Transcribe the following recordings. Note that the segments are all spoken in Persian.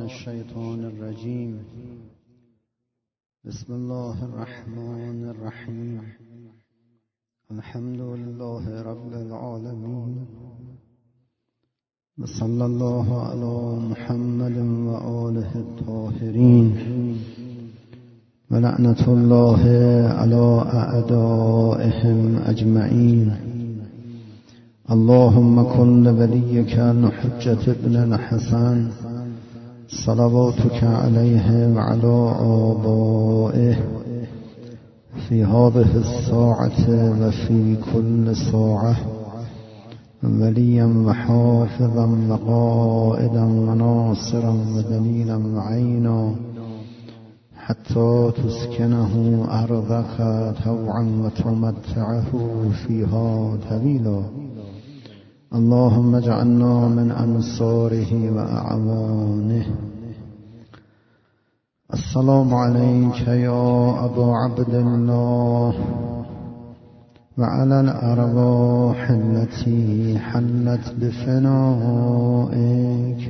الشیطان الرجیم. بسم الله الرحمن الرحیم. الحمد لله رب العالمین و صلی الله علی محمد و آله الطاهرین و لعنت الله علی اعدائهم اجمعین. اللهم كن لوليك الحجة ابن الحسن صلواتك عليه وعلى آبائه في هذه الساعة وفي كل ساعة وليا وحافظا وقائدا وناصرا ودليلا وعينا حتى تسكنه أرضك طوعا وتمتعه فيها طويلا. اللهم اجعلنا من أنصاره وأعوانه. السلام عليك يا أبا عبد الله وعلى الأرواح التي حلت بفنائك.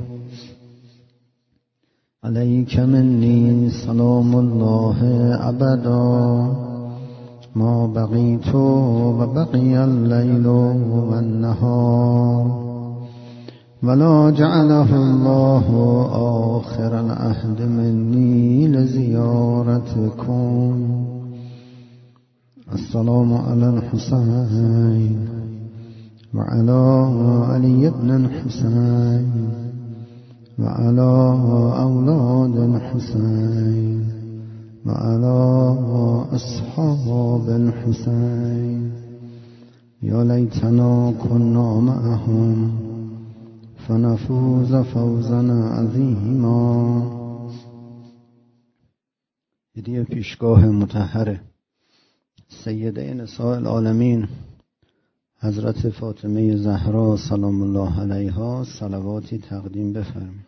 عليك مني سلام الله أبدا ما بقيت وبقي الليل والنهار ولا جعله الله آخر العهد مني لزيارتكم. السلام على الحسين وعلى علي بن الحسين وعلى أولاد الحسين وعلى أصحاب الحسين. يا ليتنا كنا معهم فنفوز فوزا عظيما. هدیه پیشگاه مطهر سیده نساء العالمین حضرت فاطمه زهرا سلام الله علیها صلواتی تقدیم بفرمایید.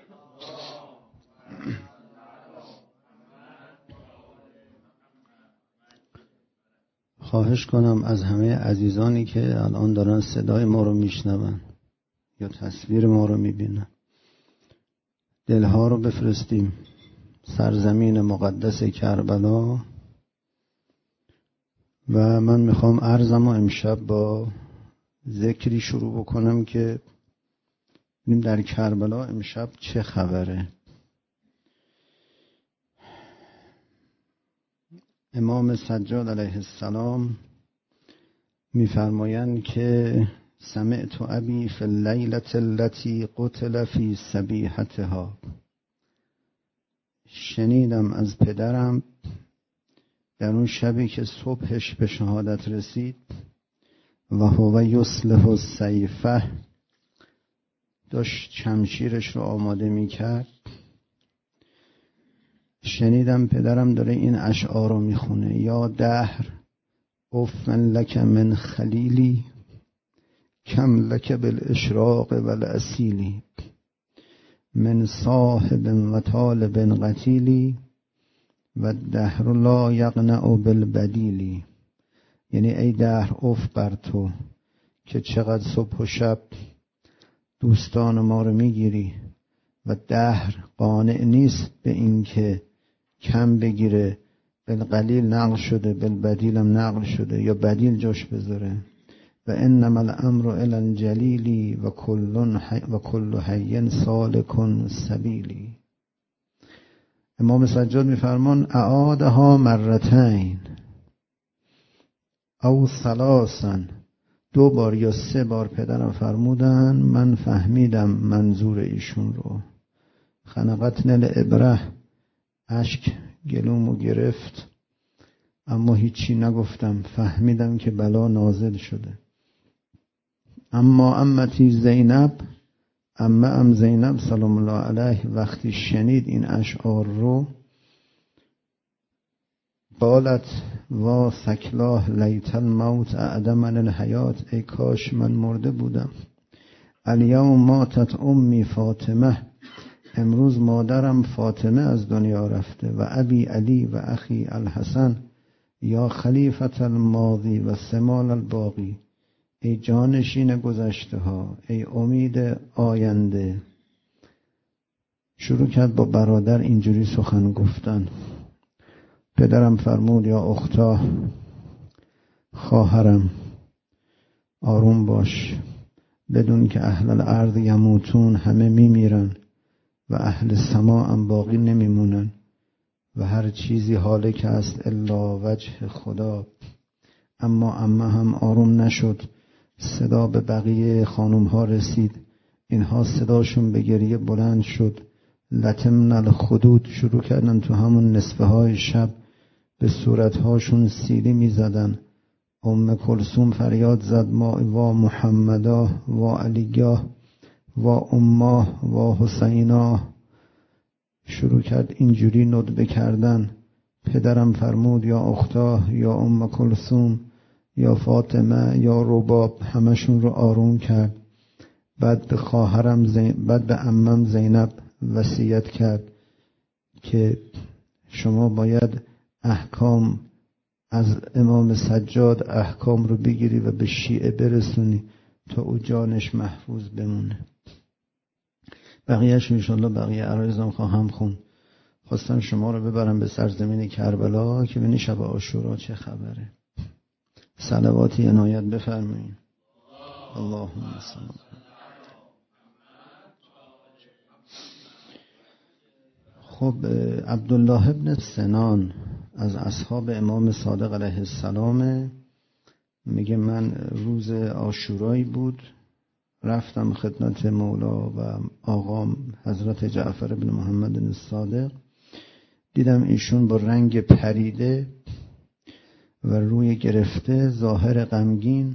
خواهش کنم از همه عزیزانی که الان دارن صدای ما رو میشنون یا تصویر ما رو میبینن دلها رو بفرستیم سرزمین مقدس کربلا. و من میخوام عرضم و امشب با ذکری شروع بکنم که ببینیم در کربلا امشب چه خبره. امام سجاد علیه السلام میفرمایند که سمعت ابی فی اللیلة التي قتل فی صبیحتها. شنیدم از پدرم در اون شبی که صبحش به شهادت رسید و هو یصلح السیفه داشت شمشیرش رو آماده میکرد. شنیدم پدرم داره این اشعار رو میخونه: یا دهر افن لک من خلیلی کم لک بالاشراق والاصیلی من صاحب و طالب قتیلی و دهر لا یقنع بالبدیلی. یعنی ای دهر اف بر تو که چقدر صبح و شب دوستان ما رو میگیری و دهر قانع نیست به این که کم بگیره. بالقلیل نقل شده، بالبدیل هم نقل شده یا بدیل جاش بذاره. و انما الامر الی الجلیلی و کل حی سالک سبیلی. امام سجاد میفرمان اعادها مرتین او ثلاثا. 2 بار یا 3 بار پدرم فرمودن. من فهمیدم منظور ایشون رو. خنقتن الابره، اشک گلومو گرفت اما هیچی نگفتم. فهمیدم که بلا نازل شده. اما امتی زینب، ام زینب سلام الله علیه وقتی شنید این اشعار رو قالت وا سکلاه لیت الموت اعدمن الحیات. ای کاش من مرده بودم. الیوم ماتت امی فاطمه. امروز مادرم فاطمه از دنیا رفته. و ابی علی و اخی الحسن یا خلیفة الماضی و سمال الباقی. ای جانشین گذشته ها، ای امید آینده، شروع کرد با برادر اینجوری سخن گفتن. پدرم فرمود یا اختا، خواهرم آروم باش، بدون که اهل الارض یموتون، همه میمیرن و اهل سما هم باقی نمیمونن و هر چیزی هالک است الا وجه خدا. اما عمه هم آروم نشد. صدا به بقیه خانوم ها رسید. اینها صداشون به گریه بلند شد. لتمن الخدود، شروع کردن تو همون نصفه های شب به صورتهاشون سیلی می زدن. ام کلثوم فریاد زد ما و محمدا و علیگاه و اماه و حسینا. شروع کرد اینجوری ندبه کردن. پدرم فرمود یا اختا، یا ام کلثوم، یا فاطمه، یا رباب، همشون رو آروم کرد. بعد به خواهرم بعد به عمم زینب وصیت کرد که شما باید احکام از امام سجاد احکام رو بگیری و به شیعه برسونی تا او جانش محفوظ بمونه. بقیهش انشالله بقیه عرایزم خواهم خون. خواستم شما رو ببرم به سرزمین کربلا که ببینی شب عاشورا چه خبره. صلواتی عنایت بفرمایید. اللهم صل. خب عبدالله ابن سنان از اصحاب امام صادق علیه السلام میگه من روز عاشورایی بود، رفتم خدمت مولا و آقام حضرت جعفر بن محمد الصادق. دیدم ایشون با رنگ پریده و روی گرفته، ظاهر غمگین،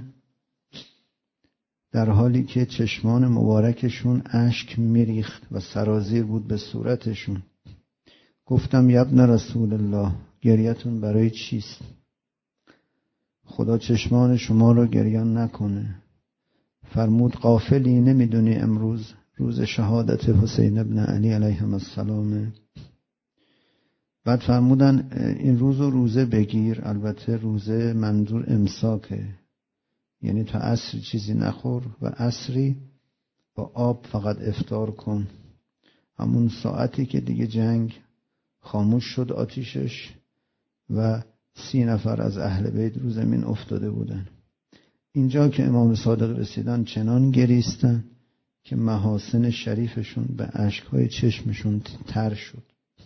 در حالی که چشمان مبارکشون اشک میریخت و سرازیر بود به صورتشون. گفتم یبن رسول الله، گریتون برای چیست؟ خدا چشمان شما رو گریان نکنه. فرمود غافلی، نمیدونی امروز روز شهادت حسین ابن علی علیهم السلامه؟ بعد فرمودن این روز رو روزه بگیر. البته روزه منظور امساکه، یعنی تا عصر چیزی نخور و عصری با آب فقط افطار کن. همون ساعتی که دیگه جنگ خاموش شد آتیشش و 30 نفر از اهل بیت رو زمین افتاده بودن. اینجا که امام صادق رسیدن چنان گریستن که محاسن شریفشون به اشکهای چشمشون تر شد.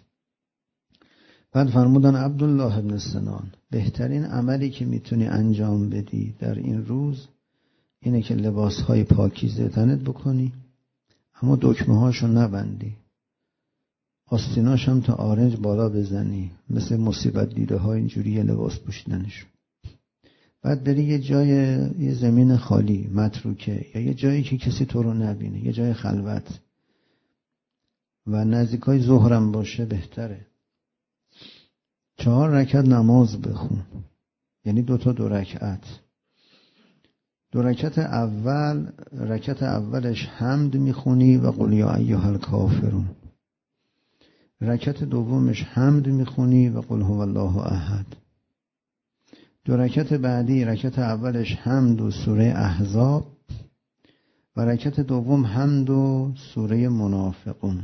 بعد فرمودن عبدالله ابن سنان، بهترین عملی که میتونی انجام بدی در این روز اینه که لباسهای پاکیزه تنت بکنی، اما دکمه هاشو نبندی، آستیناش هم تا آرنج بالا بزنی، مثل مصیبت دیده ها اینجوری یه لباس پوشیدنشون. بعد بری یه جای، یه زمین خالی متروکه، یا یه جایی که کسی تو رو نبینه، یه جای خلوت و نزدیکای ظهرم باشه بهتره. 4 رکعت نماز بخون، یعنی 2 رکعت. 2 رکعت اولش حمد میخونی و قل یا ایها الکافرون. رکعت دومش حمد میخونی و قل هو الله احد. 2 رکعت بعدی، رکعت اولش حمد و سوره احزاب و رکعت دوم حمد و سوره منافقون،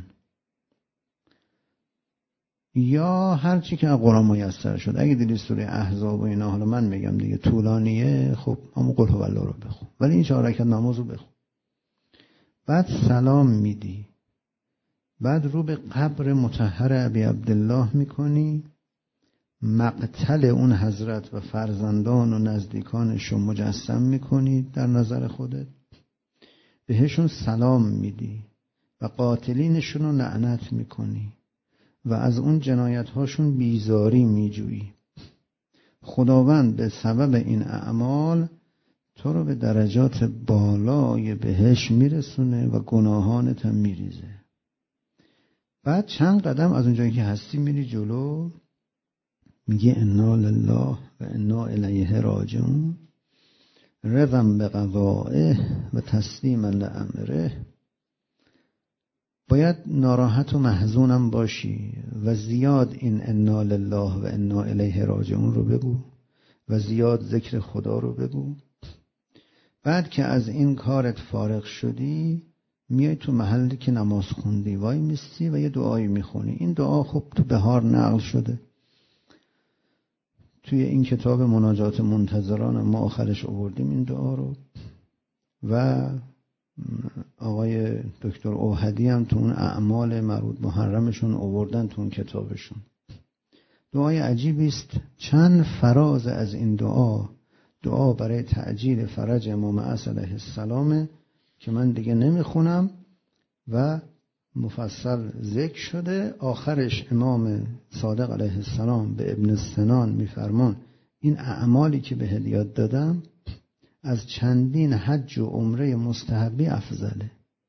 یا هر چی که از قرآن میسر شد. اگه دیدی سوره احزاب و اینا، حالا من میگم دیگه طولانیه، خب همون قل هو الله رو بخون، ولی این 4 رکعت نماز رو بخون. بعد سلام میدی، بعد رو به قبر مطهر ابی عبدالله میکنی، مقتل اون حضرت و فرزندان و نزدیکانش رو مجسم میکنی در نظر خودت، بهشون سلام میدی و قاتلینشون رو لعنت میکنی و از اون جنایت‌هاشون بیزاری میجویی. خداوند به سبب این اعمال تو رو به درجات بالای بهشت میرسونه و گناهانت هم میریزه. بعد چند قدم از اونجایی که هستی میری جلو، میگه انا لله و انا الیه راجعون، رضا بقضائه و تسلیما لامره. باید ناراحت و محزونم باشی و زیاد این انا لله و انا الیه راجعون رو بگو و زیاد ذکر خدا رو بگو. بعد که از این کارت فارغ شدی، میای تو محلی که نماز خوندی وای میستی و یه دعایی میخونی. این دعا خب تو بهار نقل شده، توی این کتاب مناجات منتظران ما آخرش آوردیم این دعا رو، و آقای دکتر اوحدی هم تو اون اعمال مربوط محرمشون آوردن تو اون کتابشون. دعای عجیبی است. چند فراز از این دعا برای تعجیل فرج امام عصر علیه السلام که من دیگه نمیخونم و مفصل ذکر شده. آخرش امام صادق علیه السلام به ابن سنان میفرمان این اعمالی که به هدیات دادم از چندین حج و عمره مستحبی افضله،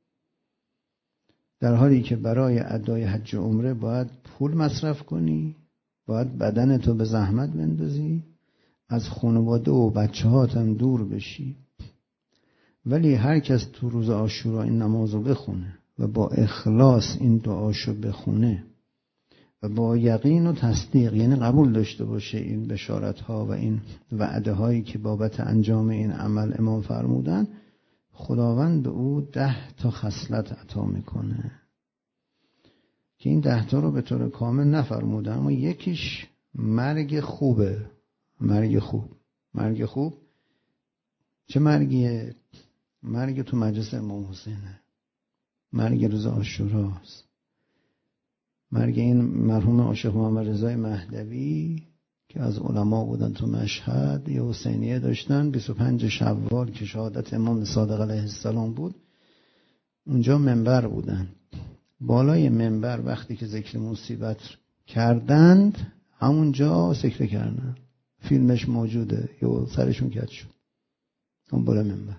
در حالی که برای ادای حج و عمره باید پول مصرف کنی، باید بدنتو به زحمت بندازی، از خانواده و بچه‌هات هم دور بشی. ولی هر کس تو روز عاشورا این نمازو بخونه و با اخلاص این دعاشو بخونه و با یقین و تصدیق، یعنی قبول داشته باشه این بشارت‌ها و این وعده هایی که بابت انجام این عمل امام فرمودن، خداوند به او 10 تا خصلت عطا میکنه که این 10 تا رو به طور کامل نفرموده، اما یکیش مرگ خوبه. مرگ خوب چه مرگیه؟ مرگ تو مجلس امام حسینه، مرگ روز عاشوراست، مرگ این مرحوم عاشق محمد رضای مهدوی که از علما بودن تو مشهد، یه حسینیه داشتن 25 شوال که شهادت امام صادق علیه السلام بود. اونجا منبر بودن، بالای منبر وقتی که ذکر مصیبت کردند همونجا سکته کردن، فیلمش موجوده، یه سرشون کج شد اون بالا منبر.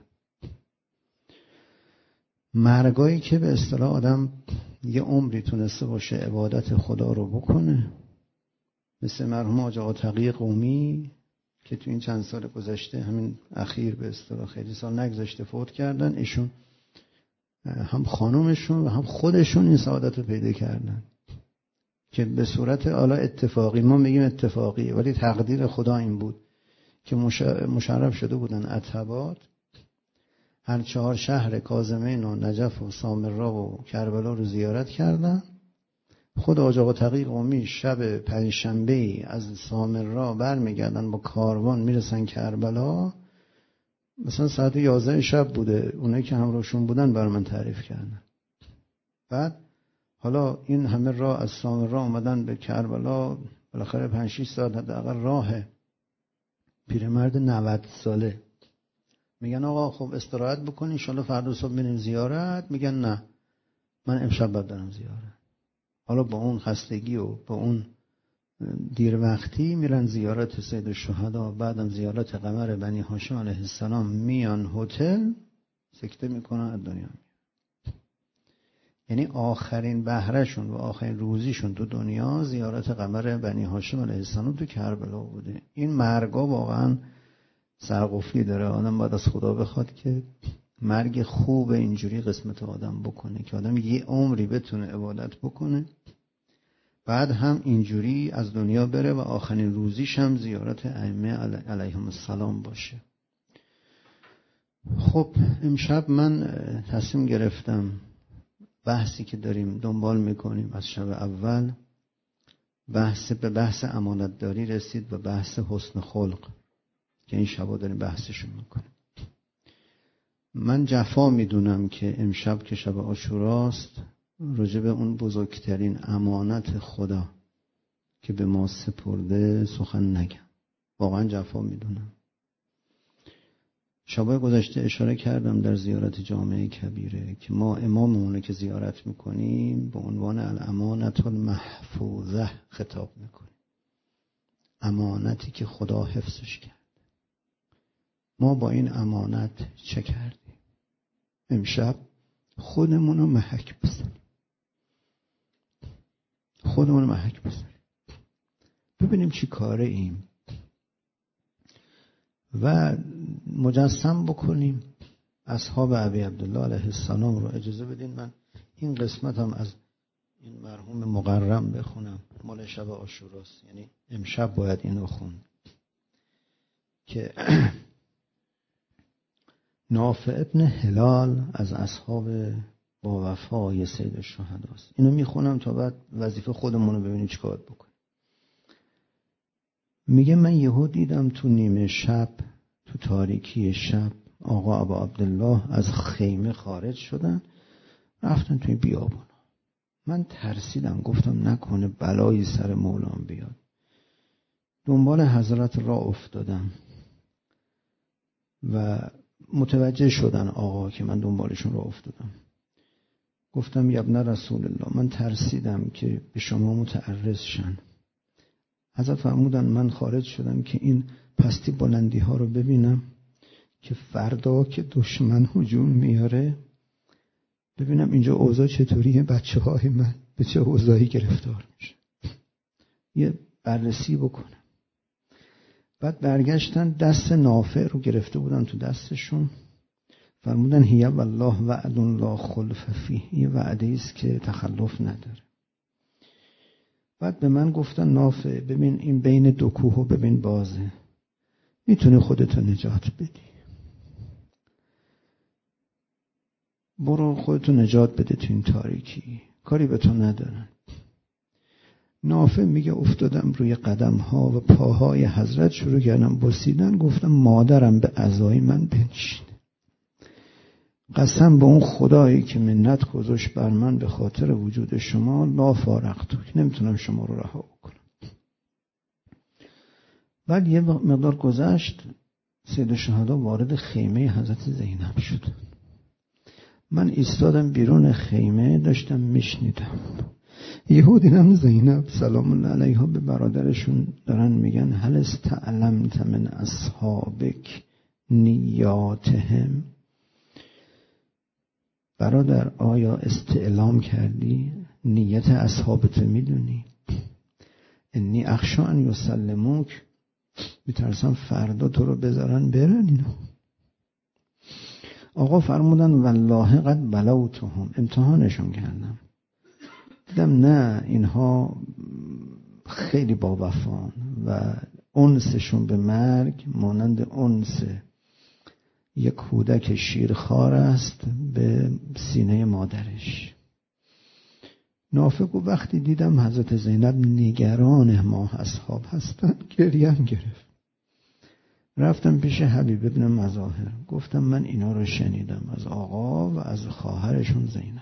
مرگایی که به اصطلاح آدم یه عمری تونسته باشه عبادت خدا رو بکنه، مثل مرحوم حاج آقا تقی قومی که تو این چند سال گذشته، همین اخیر به اصطلاح خیلی سال نگذشته فوت کردن، ایشون هم خانومشون و هم خودشون این سعادت رو پیدا کردن که به صورت اعلی اتفاقی، ما میگیم اتفاقی ولی تقدیر خدا این بود که مشرف شده بودن عتبات هر 4 شهر کاظمین و نجف و سامرا و کربلا رو زیارت کردن. خود حاج آقا تقی قومی شب پنجشنبه از سامرا برمیگردن با کاروان میرسن کربلا، مثلا ساعت 11 شب بوده، اونایی که همراهشون بودن بر من تعریف کردن. بعد حالا این همه راه از سامرا اومدن به کربلا، بالاخره 5-6 ساعت حداقل راهه. پیرمرد 90 ساله میگن آقا خب استراحت بکنی ان شاءالله فردا صبح میریم زیارت. میگن نه من امشب باید برم زیارت. حالا با اون خستگی و با اون دیر وقتی میرن زیارت سید الشهدا، بعدم زیارت قمر بنی هاشم علیه السلام، میان هتل سکته میکنن از دنیا. یعنی آخرین بهرهشون و آخرین روزیشون تو دنیا زیارت قمر بنی هاشم علیه السلام تو کربلا بوده. این مرگا واقعا سرقفلی داره. آدم باید از خدا بخواد که مرگ خوب اینجوری قسمت آدم بکنه که آدم یه عمری بتونه عبادت بکنه، بعد هم اینجوری از دنیا بره و آخرین روزیش هم زیارت ائمه علیهم السلام باشه. خب امشب من تصمیم گرفتم بحثی که داریم دنبال میکنیم از شب اول، به بحث امانتداری رسید و بحث حسن خلق که این شبا داریم بحثشون میکنیم. من جفا میدونم که امشب که شب عاشوراست راجع به اون بزرگترین امانت خدا که به ما سپرده سخن نگم، واقعا جفا میدونم. شبای گذشته اشاره کردم در زیارت جامعه کبیره که ما اماممون که زیارت میکنیم به عنوان الامانت المحفوظه خطاب میکنیم، امانتی که خدا حفظش کرد. ما با این امانت چه کردیم؟ امشب خودمون رو محک بزنیم، خودمون رو محک بزنیم، ببینیم چی کاره ایم و مجسم بکنیم اصحاب ابی عبدالله علیه السلام رو. اجازه بدین من این قسمت هم از این مرحوم مقرم بخونم، مال شب عاشوراست، یعنی امشب باید اینو خوند که نافع ابن هلال از اصحاب با وفای سید الشهداست. اینو میخونم تا بعد وظیفه خودمون رو ببینیم چیکار بکنیم. میگه من یهو دیدم تو نیمه شب، تو تاریکی شب، آقا ابا عبدالله از خیمه خارج شدن، رفتن توی بیابون. من ترسیدم، گفتم نکنه بلایی سر مولام بیاد. دنبال حضرت را افتادم و متوجه شدن آقا که من دنبالشون را افتادم. گفتم یا ابن رسول الله، من ترسیدم که به شما متعرض شن. حضرت فرمودن من خارج شدم که این پستی بلندی ها رو ببینم که فردا که دشمن هجوم میاره ببینم اینجا اوضاع چطوریه، بچه های من به چه اوضاعی گرفتار میشه، یه بررسی بکنم. بعد برگشتن دست نافع رو گرفته بودن تو دستشون، فرمودن هی والله وعد لا خلف فیه، یه وعده است که تخلف نداره. بعد به من گفتن نافع ببین این بین دو کوه ببین بازه، میتونی خودتو نجات بدی، برو خودتو نجات بده تو این تاریکی، کاری به تو ندارن. نافع میگه افتادم روی قدم ها و پاهای حضرت، شروع کردم بوسیدن. گفتم مادرم به عزای من بنشینه، قسم به اون خدایی که منت گذاشت بر من به خاطر وجود شما، لا فارقتک، نمیتونم شما رو رها بکنم. بعد یه مقدار گذشت، سید الشهدا وارد خیمه حضرت زینب شد. من ایستادم بیرون خیمه داشتم میشنیدم. یهو دیدم زینب سلام الله علیها به برادرشون دارن میگن هل استعلمت من اصحابک نیاتهم، برادر آیا استعلام کردی نیت اصحابت میدونی؟ انی اخشا ان یسلموک، میترسم فردا تو رو بذارن برن اینا. آقا فرمودن والله قد بلوتهم، امتحانشون کردم، دیدم نه اینها خیلی با وفان و انسشون به مرگ مانند انس یک کودک شیرخوار است به سینه مادرش. نافع گفت وقتی دیدم حضرت زینب نگران ما اصحاب هستن گریم گرفت. رفتم پیش حبیب ابن مظاهر، گفتم من اینا رو شنیدم از آقا و از خواهرشون زینب.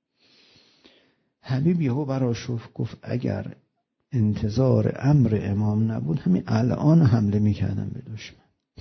حبیب یهو برآشفت، گفت اگر انتظار امر امام نبود همین الان حمله میکردم به دشمن.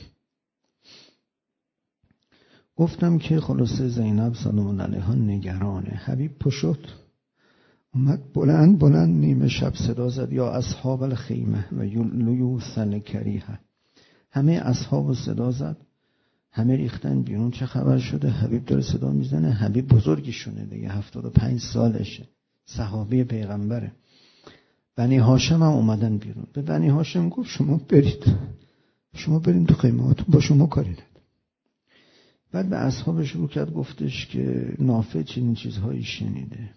گفتم که خلاصه زینب سلام الله علیها نگرانه. حبیب پشت اومد بلند بلند نیمه شب صدا زد یا اصحاب الخیمه و لیوثن کریه، همه اصحاب صدا زد، همه ریختن بیرون. چه خبر شده؟ حبیب داره صدا میزنه. حبیب بزرگیشونه دیگه، 75 سالشه، صحابی پیغمبره. بنی هاشم هم اومدن بیرون. به بنی هاشم گفت شما برید تو خیمهاتون، با شما کاری نداره. بعد به اصحابش رو کرد، گفتش که نافع چنین چیزهایی شنیده.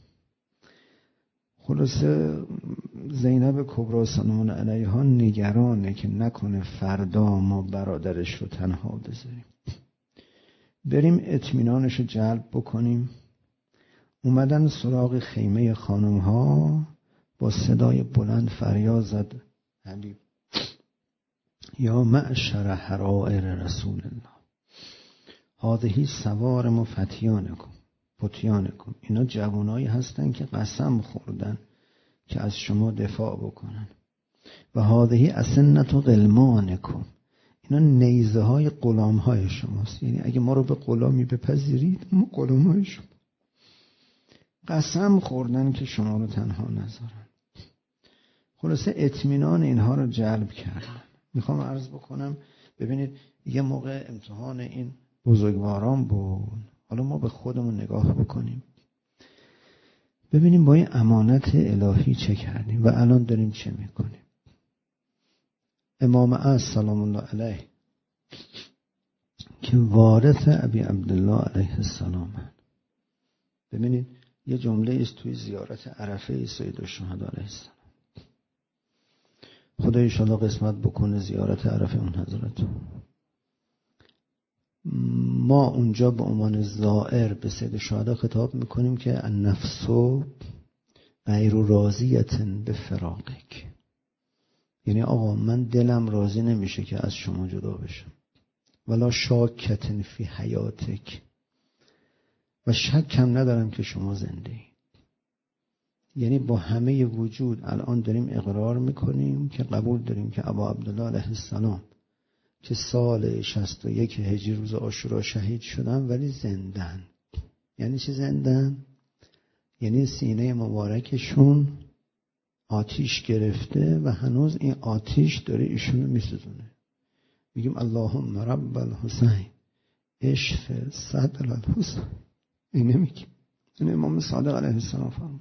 خلاصه زینب کبری سلام الله علیها نگرانه که نکنه فردا ما برادرش رو تنها بذاریم، بریم اطمینانش رو جلب بکنیم. اومدن سراغ خیمه خانم ها، با صدای بلند فریاد زد حبیب یا معشر حرائر رسول الله هذه سوارم و فتیانکم، اینا جوانایی هستن که قسم خوردن که از شما دفاع بکنن. و هذه اسنت غلمانکم، اینا نیزه های غلام های شماست، یعنی اگه ما رو به غلامی بپذیرید ما غلام های شما. قسم خوردن که شما رو تنها نذارن. خلاصه اطمینان اینها رو جلب کردن. میخوام عرض بکنم ببینید یه موقع امتحان این بزرگواران بود، حالا ما به خودمون نگاه بکنیم ببینیم با این امانت الهی چه کردیم و الان داریم چه میکنیم. امام عصر سلام الله علیه که وارث ابی عبدالله علیه السلام، ببینید یه جمله است توی زیارت عرفه سید الشهدا علیه السلام. خدا انشاءالله قسمت بکنه زیارت عرفه اون حضرت. ما اونجا به عنوان زائر به سید شهدا خطاب میکنیم که النفس غیر راضیة به فراقک، یعنی آقا من دلم راضی نمیشه که از شما جدا بشم، ولا شاکة فی حیاتک، و شک هم ندارم که شما زنده ای. یعنی با همه وجود الان داریم اقرار میکنیم که قبول داریم که ابا عبدالله علیه السلام که سال 61 هجری روز عاشورا شهید شدن ولی زندن. یعنی چی زندن؟ یعنی سینه مبارکشون آتیش گرفته و هنوز این آتیش داره ایشونو میسوزونه. میگیم اللهم رب الحسین اشف صدر الحسین. این نمیگیم، این امام صادق علیه السلام فرمود.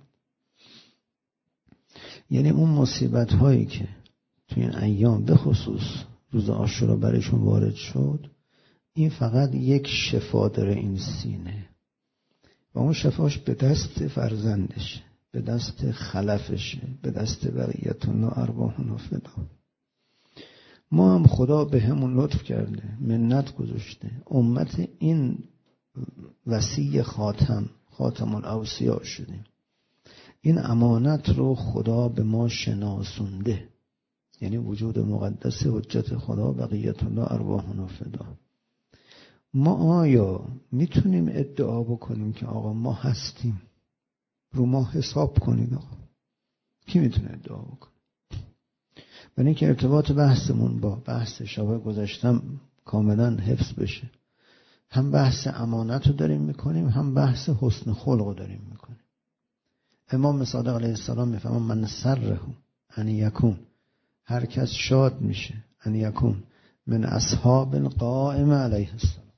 یعنی اون مصیبت هایی که تو این ایام به خصوص روز عاشورا برایشون وارد شد، این فقط یک شفا داره این سینه، و اون شفاش به دست فرزندشه، به دست خلفشه، به دست بقیتون و ارواحون فدا. ما هم خدا به همون لطف کرده، منت گذاشته، امت این وصی خاتم الاوصیا شدیم. این امانت رو خدا به ما شناسونده، یعنی وجود مقدس حجت خدا بقیت الله ارواحنا فدا. ما آیا میتونیم ادعا بکنیم که آقا ما هستیم؟ رو ما حساب کنید آقا. کی میتونه ادعا بکنه؟ برای اینکه ارتباط بحثمون با بحث شب گذشتم کاملا حفظ بشه، هم بحث امانت رو داریم میکنیم، هم بحث حسن خلق رو داریم میکنیم. امام صادق علیه السلام میفهمن من سره ان یکون، هر کس شاد میشه ان یکون من اصحاب القائم علیه السلام،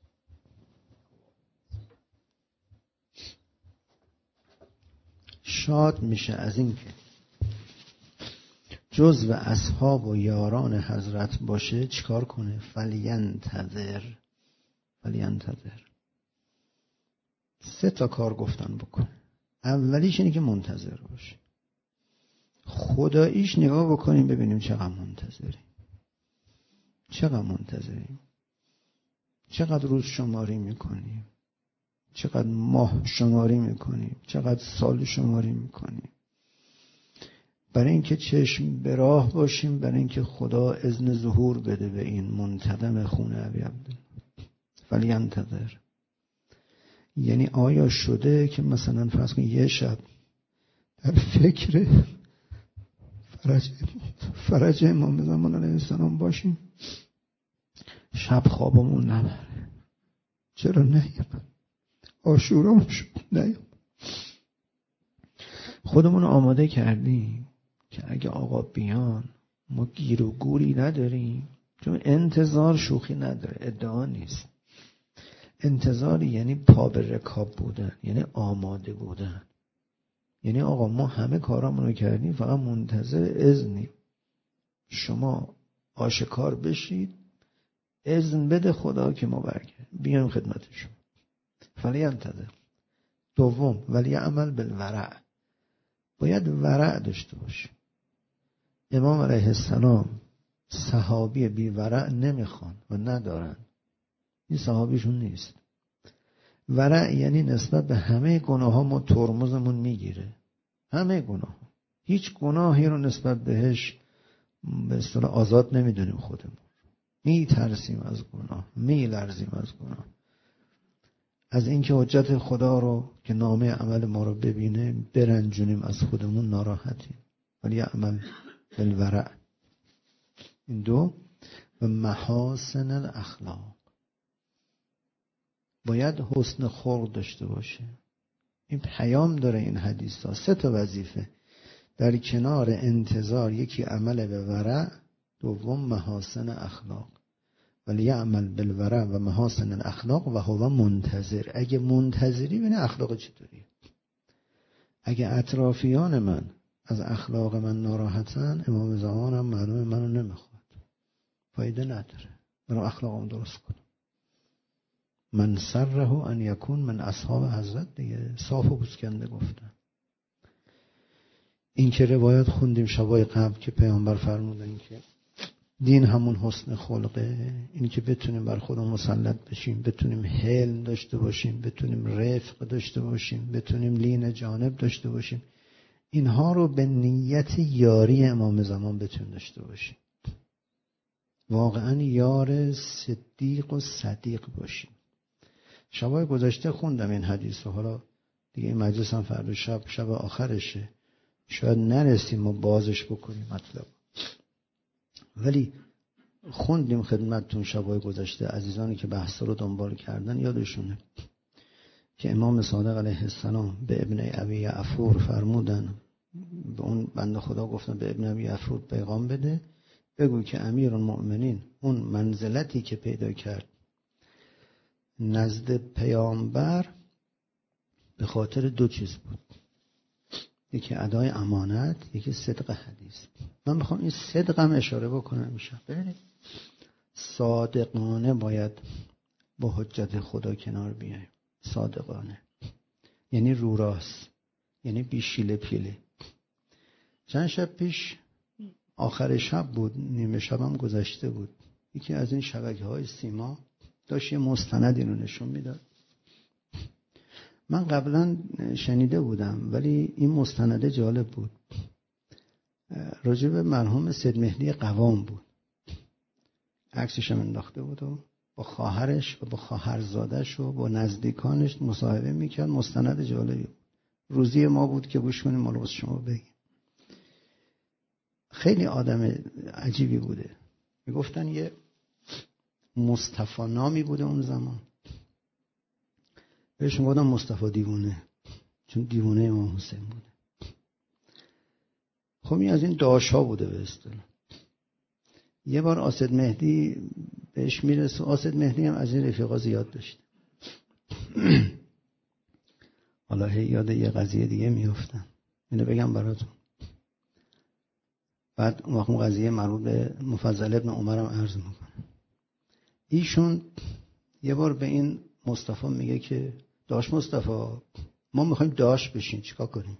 شاد میشه از این که جزو اصحاب و یاران حضرت باشه. چیکار کنه؟ فلینتظر. 3 کار گفتن بکنه. اولیش اینه که منتظر باشه. خداییش نگاه بکنیم ببینیم چقدر منتظریم، چقدر روز شماری میکنیم، چقدر ماه شماری میکنیم، چقدر سال شماری میکنیم، برای اینکه چشم به راه باشیم، برای اینکه خدا اذن ظهور بده به این منتقم خون ابی عبدالله. فلینتظر یعنی آیا شده که مثلا فرض کنید یه شب در فکر فرج امام زمان علیه السلام باشیم، شب خوابمون نبره. چرا نیم؟ عاشورا شد نیم. خودمون آماده کردیم که اگه آقا بیان ما گیر و گوری نداریم، چون انتظار شوخی نداره، ادعا نیست. انتظار یعنی پا به رکاب بودن، یعنی آماده بودن. یعنی آقا ما همه کارامون رو کردیم، فقط منتظر اذنیم. شما آشکار بشید، اذن بده خدا که ما برگردیم بیایم خدمت شما. فلینتظر. دوم ولی عمل بالورع، باید ورع داشته باشیم. امام علیه السلام صحابی بی ورع نمیخوان و ندارن، این صحابیشون نیست. ورع یعنی نسبت به همه گناه ها ما ترمزمون میگیره، همه گناه ها. هیچ گناهی رو نسبت بهش به اصطلاح آزاد نمیدونیم خودمون، میترسیم از گناه، میلرزیم از گناه، از اینکه حجت خدا رو که نامه عمل ما رو ببینه برنجونیم، از خودمون ناراحتیم. ولی عمل بالورع. این دو. و محاسن الاخلاق، باید حسن خلق داشته باشه. این پیام داره این حدیث ها. 3 وظیفه در کنار انتظار: یکی عمل به ورع، دوم محاسن اخلاق. ولی یعمل بالورع و محاسن الاخلاق و هو منتظر. اگه منتظری ببین اخلاق چطوریه. اگه اطرافیان من از اخلاق من ناراحتن، امام زمانم معلومه منو نمیخواد، فایده نداره، برای اخلاقم درست کنم. من سره ان یکون من اصحاب حضرت، دیگه صاف و بسکنده گفتن. این که روایت خوندیم شبای قبل که پیامبر فرمودن که دین همون حسن خلقه، اینی که بتونیم بر خودمون مسلط بشیم، بتونیم حلم داشته باشیم، بتونیم رفق داشته باشیم، بتونیم لین جانب داشته باشیم. اینها رو به نیت یاری امام زمان بتونیم داشته باشیم، واقعا یار صدیق و صدیق باشیم. شبای گذشته خوندم این حدیث رو، حالا دیگه این مجلس هم فردا شب آخرشه، شاید نرسیم و بازش بکنیم مطلب، ولی خوندیم خدمتتون شبای گذشته. عزیزانی که بحث رو دنبال کردن یادشونه که امام صادق علیه السلام به ابن ابی عفور فرمودن، به اون بنده خدا گفتن به ابن ابی عفور پیغام بده، بگو که امیرالمؤمنین اون منزلتی که پیدا کرد نزد پیامبر به خاطر دو چیز بود، یکی ادای امانت، یکی صدق حدیث. من میخوام این صدقم اشاره بکنم میشه. ببینید صادقانه باید با حجت خدا کنار بیایم، صادقانه یعنی رو راست، یعنی بی شیله پیله. چند شب پیش آخر شب بود، نیمه شبم گذشته بود، یکی از این شبکه‌های سیما داشت یه مستند اینو نشون میداد. من قبلا شنیده بودم ولی این مستند جالب بود، راجع به مرحوم سید مهدی قوام بود، عکسش هم انداخته بود و با خواهرش و با خواهرزادش و با نزدیکانش مصاحبه میکرد. مستند جالبی بود، روزی ما بود که گوش کنیم مال شما بگیم. خیلی آدم عجیبی بوده. میگفتن یه مصطفی نامی بوده اون زمان، بهش میگفتن مصطفی دیوونه، چون دیوونه امام حسین بوده. خب این از این داشا بوده به اصطلاح. یه بار آسد مهدی بهش میرسه، آسد مهدی هم از این رفیقا زیاد داشته. حالا هی یاد یه قضیه دیگه میافتم، اینو بگم براتون. بعد اون قضیه مربوط به مفضل ابن عمرم عرض میکنم. ایشون یه بار به این مصطفی میگه که داش مصطفی ما میخوایم داش بشیم، چیکار کنیم؟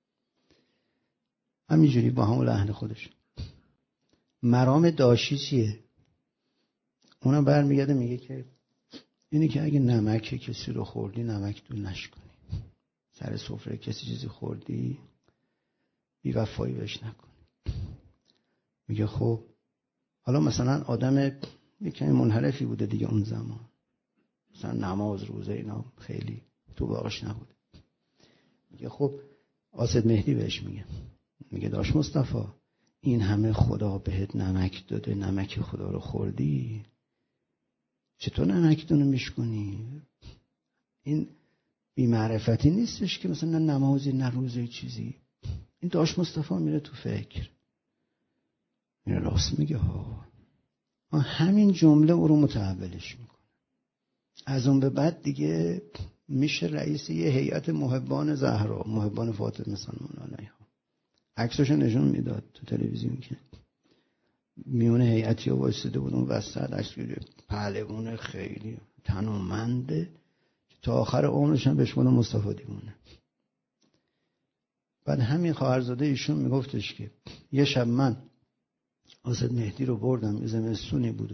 همینجوری با همون لحن خودش، مرام داشی چیه؟ اونم برمیگرده میگه که اینی که اگه نمک کسی رو خوردی نمک دون نشکنی، سر سفره کسی چیزی خوردی بی وفایی بهش نکنی. میگه خب حالا مثلا آدم یکمی منحرفی بوده دیگه اون زمان، مثلا نماز روزه اینا خیلی تو باقش نبوده. میگه خب آسد مهدی بهش میگه داش مصطفی این همه خدا بهت نمک داده، نمک خدا رو خوردی، چطور نمک دونو میشکنی؟ این بی‌معرفتی نیستش که مثلا نه نمازی نه روزه چیزی. این داش مصطفی میره تو فکر، میره راست میگه ها. همین جمله او رو متحولش میکنه. از اون به بعد دیگه میشه رئیس یه هیئت محبان زهرا، محبان فاطمه سلام علیها. عکسش نشون میداد تو تلویزیون که میونه هیئتیا وایساده بود اون وسط، عکسگیری پهلوان خیلی تنومنده تا آخر عمرش هم بهش گفتن مصطفی دیوونه. بعد همین خواهرزاده ایشون میگفتش که یه شب من آسد مهدی رو بردم، یه زمستونی بود و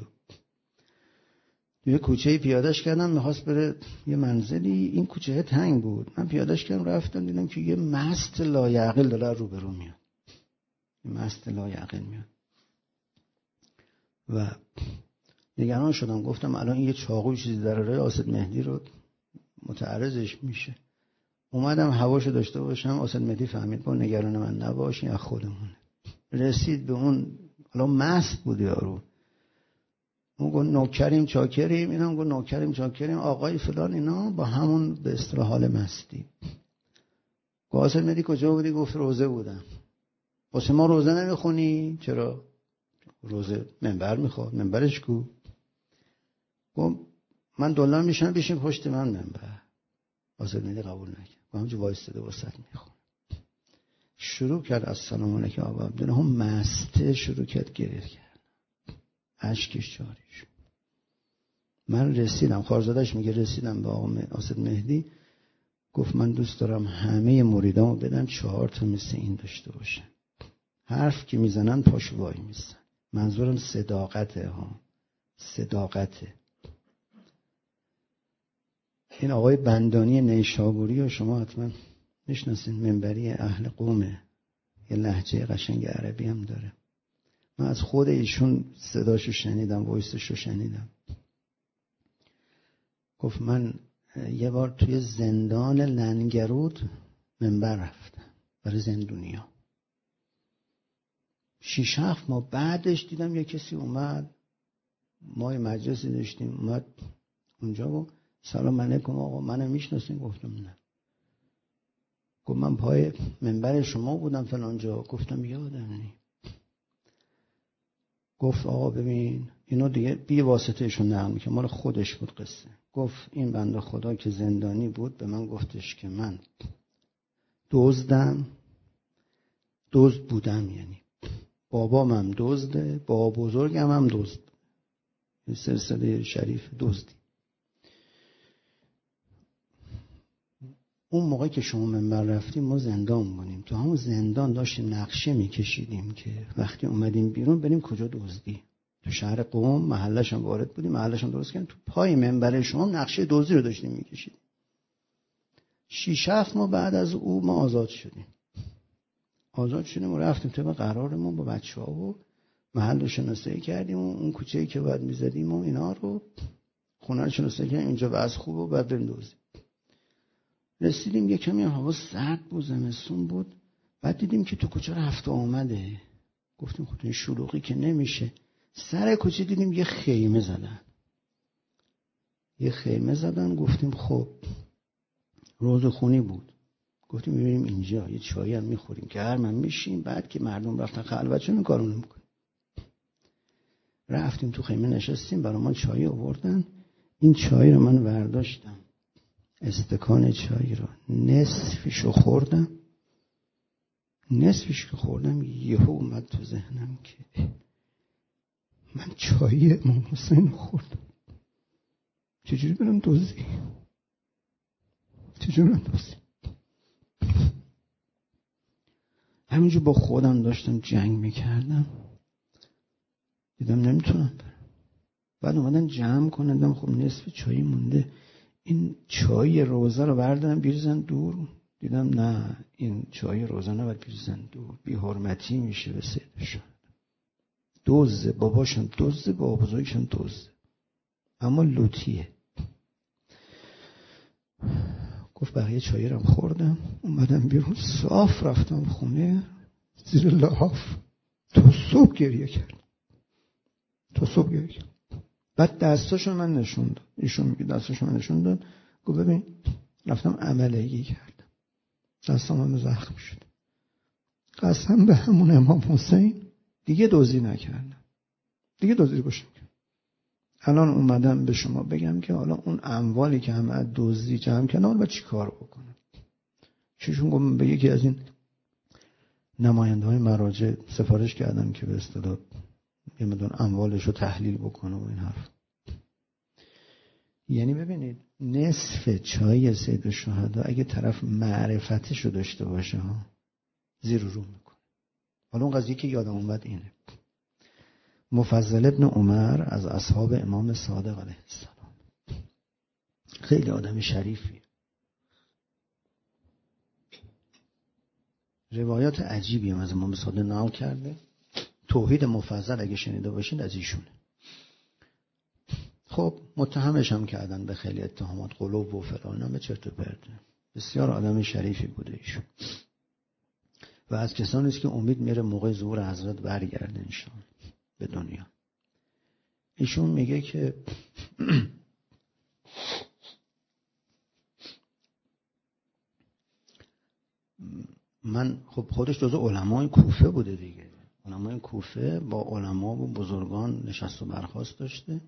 یه کوچه‌ای پیادهش کردم، میخواست بره یه منزلی، این کوچه تنگ بود، من پیادهش کردم رفتم دیدم که یه مست لایعقل داره روبرو میاد، یه مست لایعقل میاد و نگران شدم، گفتم الان این یه چاقوی چیزی در راه آسد مهدی رو متعرضش میشه. اومدم هواشو داشته باشم، آسد مهدی فهمید با نگران من نباش، این از خودمونه. رسید به اون، حالا مست بود یارو، اون گفت نوکریم چاکریم، اینا هم گفت نوکریم چاکریم، آقای فلان، اینا با همون به اصطلاح حال مستی. گفت آسد مهدی کجا بودی؟ گفت روزه بودم. واسه ما روزه نمیخونی؟ چرا؟ روزه منبر میخواد، منبرش کو؟ گفت من دلار میشم بشین پشت من منبر. آسد مهدی قبول نکرد، با همونجا وایستاده واسط میخون. شروع کرد از سلام علیکم آقا عبدالله، هم مسته شروع کرد گریه کرد، اشکش جاری شد. من رسیدم، خواهرزادش میگه رسیدم به آقا آسد مهدی، گفت من دوست دارم همه مریدامو بدم 4 تا مثل این داشته باشن، حرف که میزنن پاشو وای میستن، منظورم صداقته ها، صداقته. این آقای بندانی نیشابوری رو شما حتما میشناسین، منبری اهل قومه، یه لهجه قشنگ عربی هم داره. من از خود ایشون صداشو شنیدم، وایسشو شنیدم. گفت من یه بار توی زندان لنگرود منبر رفتم برای زندونیا. 6-7 ماه بعدش دیدم یه کسی اومد، ما یه مجلسی داشتیم، اومد اونجا و سلام علیکم آقا منو میشناسین؟ گفتم نه. گفت من پای منبر شما بودم فلان جا. گفتم یادم نی. گفت آقا ببین اینو دیگه بی واسطه ایشون نقل میکنه، مال خودش بود قصه. گفت این بنده خدا که زندانی بود به من گفتش که من دزد بودم، یعنی بابام هم دزده، بابا بزرگم هم دزد، سلسله شریف دزدی. اون موقع که شما منبر رفتیم ما زندان بودیم، تو همون زندان داشتیم نقشه میکشیدیم که وقتی اومدیم بیرون بریم کجا دزدی. تو شهر قم محلش هم وارد بودیم، محلش هم درست کردیم، تو پای منبر شما نقشه دزدی رو داشتیم میکشیدیم. 6-7 ماه بعد از او ما آزاد شدیم و رفتیم طبق قرارمون با بچه‌ها و محل رو شناسایی کردیم و اون کوچه‌ای که باید میزدیم و اینا رو، خونه رو شناسایی کردیم، اینجا وضع خوبه و بعد بریم دزدی. رسیدیم یه کمی هوا سرد بود، زمستون بود. بعد دیدیم که تو کوچه رفت و آمده. گفتیم خود این شلوغی که نمیشه. سر کوچه دیدیم یه خیمه زدن. گفتیم خب روز خونی بود، گفتیم میبریم اینجا یه چایی هم میخوریم که هر من میشیم، بعد که مردم رفتن خلوتشون کارو نمیکنیم. رفتیم تو خیمه نشستیم، برای ما چای آوردن. این چای رو من برداشتم، استکان چای رو نصفشو خوردم، یهو اومد تو ذهنم که من چای امام حسین خوردم، چجوری برم دزدی؟ همینجور با خودم داشتم جنگ میکردم، دیدم نمیتونم برم. بعد اومدن جمع کنندم، خب نصف چای مونده، این چای روزه رو بردارم بریزن دور. دیدم نه، این چای روزه نباید بریزن دور، بی حرمتی میشه به سیدشون. دزده، باباشم دزده، بابا بزرگشم دزده، اما لوتیه. گفت بقیه چایی رو خوردم، اومدم بیرون، صاف رفتم خونه زیر لحاف تا صبح گریه کردم. بعد دستاشو من نشون داد، ایشون میگه دستاشو من نشون داد. گفت ببین رفتم عملگی کردم، دستام هم زخم شد، قسم به همون امام حسین دیگه دزدی نکردم، دیگه دزدی باشم. الان اومدم به شما بگم که حالا اون اموالی که همه از دزدی جمع کردن باید چی کار بکنم. چشون گفتم به یکی از این نماینده‌های مراجع سفارش کردم که به اصطلاح یه مدون اموالش رو تحلیل بکنه و این حرف. یعنی ببینید نصف چای سید الشهدا اگه طرف معرفتش رو داشته باشه ها زیر رو میکنه. حالا اون قضیه که یادم اومد اینه، مفضل ابن عمر از اصحاب امام صادق علیه السلام، خیلی آدم شریفی، روایات عجیبی هم از امام صادق نقل کرده. توحید مفضل اگه شنیده باشید از ایشونه. خب متهمش هم کردن به خیلی اتهامات، قلوب و فلان، هم چرت و پرته. بسیار آدم شریفی بوده ایشون و از کسانی است که امید میره موقع ظهور حضرت برگرده انشاءالله به دنیا. ایشون میگه که من خب خودش جزو علمای کوفه بوده دیگه، علمای کوفه با علما و بزرگان نشست و برخاست داشته.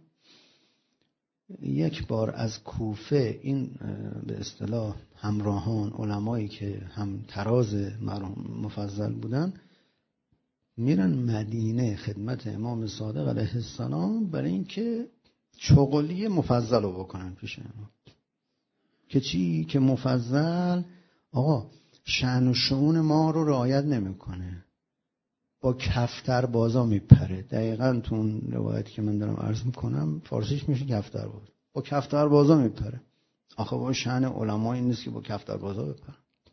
یک بار از کوفه این به اصطلاح همراهان علمایی که هم تراز مفضل بودن میرن مدینه خدمت امام صادق علیه السلام برای اینکه چغلی مفضل رو بکنن پیش امام. که چی؟ که مفضل آقا شأن و شؤون ما رو رعایت نمیکنه، با کفتر بازا میپره. دقیقاً تو اون روایتی که من دارم عرض میکنم فارسیش میشه کفتر باز. با کفتر بازا میپره. آخه با شأن علما این نیست که با کفتر بازا بپره.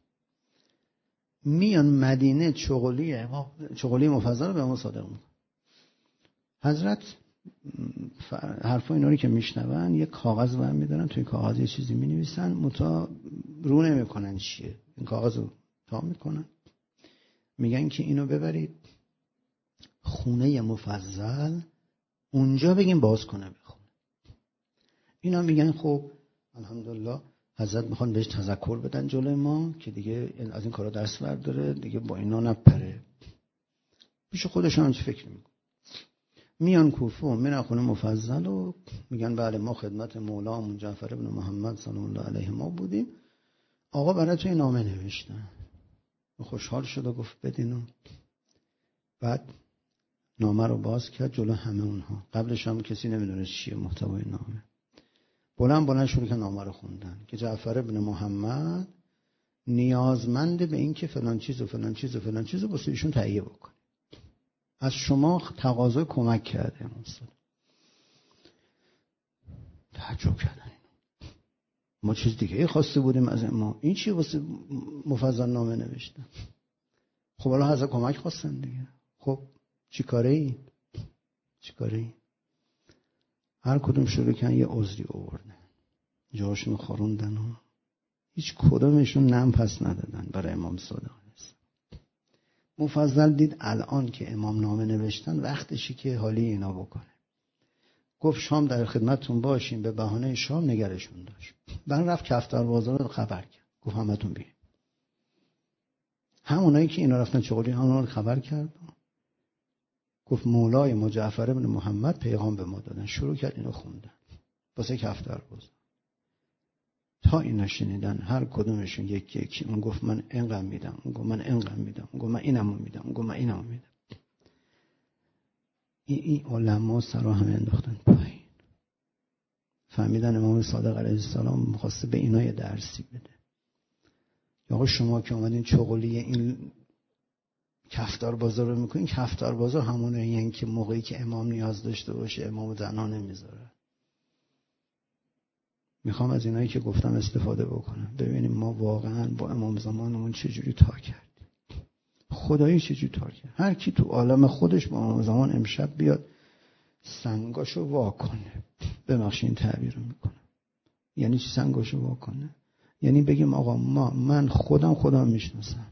میان مدینه چغلی مفضل رو به امام صادق میکنه. حضرت حرفا اینا رو که میشنون یه کاغذ برمی‌دارن، توی کاغذ یه چیزی می‌نویسن، متا رو نمی‌کنن چیه. این کاغذ رو تا میکنن، میگن که اینو ببرید خونه مفضل، اونجا بگیم باز کنه بخونه. اینا میگن خب الحمدلله حضرت میخوان بهش تذکر بدن جلوی ما که دیگه از این کارا دست برداره، دیگه با اینا نپره. پیش خودشون هم چه فکر میکنن. میان کوفه و میرن خونه مفضل و میگن بله ما خدمت مولامون جعفر ابن محمد صلی الله علیه ما بودیم، آقا برای توی نامه نوشتن. خوشحال شد و گفت بدینو. بعد نامه رو باز کرد جلو همه اونها. قبلش هم کسی نمیدونه چیه محتوای نامه. بلند شروع که نامه رو خوندن که جعفر ابن محمد نیازمنده به این که فلان چیز و فلان چیز و فلان چیز رو واسه ایشون تهیه بکنه. از شما تقاضای کمک کرده. امام صادق تعجب کردن. ما چیز دیگه خواسته بودیم از ما، این چی واسه مفضل نامه نوشتن؟ خب حالا حضرت کمک خواستن دیگه. خب چی کاره ای؟ هر کدوم شروع کردن یه عذری آوردن، جاشون خوروندن و هیچ کدومشون نم پس ندادن برای امام صادق. مفضل دید الان که امام نامه نوشتن وقتشی که حالی اینا بکنه. گفت شام در خدمتتون باشیم، به بهانه شام نگرشون داشت. بعد رفت کفتار بازار رو خبر کرد، گفت همتون بیاین. همونایی که اینا رفتن چغلی همونا رو خبر کرد، گفت مولای ما جعفر ابن محمد پیغام به ما دادن. شروع کرد اینو خوندن واسه کفتار بازار. تا اینا شنیدن هر کدومشون یکی اون گفت من اینقدر میدم، اون گفت من اینقدر میدم، اون گفت من اینمو میدم، اون گفت من اینمو میدم. این علما سرا همه انداختن پایین. فهمیدن امام صادق علیه السلام می‌خواسته به اینا یه درسی بده. آقا شما که اومدین چغلی این کفتار بازار رو میکنین، کفتار بازار همونه یعنی که موقعی که امام نیاز داشته باشه امام زنا نمیذاره. میخوام از اینایی که گفتم استفاده بکنم، ببینیم ما واقعا با امام زمانمون چجوری تا کردیم، خدایی چجوری تا کرد. هر کی تو عالم خودش با امام زمان امشب بیاد سنگاشو واکنه. ببخشید این تعبیر رو میکنم. یعنی چی سنگاشو واکنه؟ یعنی بگیم آقا من خودم میشناسم،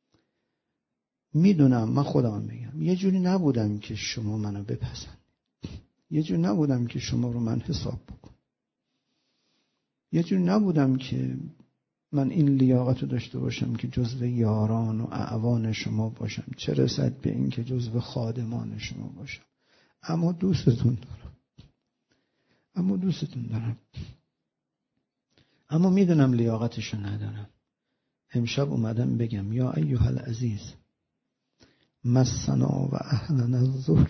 میدونم، من خودم میگم یه جوری نبودم که شما منو بپسندید، یه جوری نبودم که شما رو من حساب بکن، یه جوری نبودم که من این لیاقت رو داشته باشم که جزو یاران و اعوان شما باشم، چه رسد به این که جزو خادمان شما باشم. اما دوستتون دارم، اما میدونم لیاقتشو ندارم. امشب اومدم بگم یا ایها العزیز مسنا و اهلنا الضر،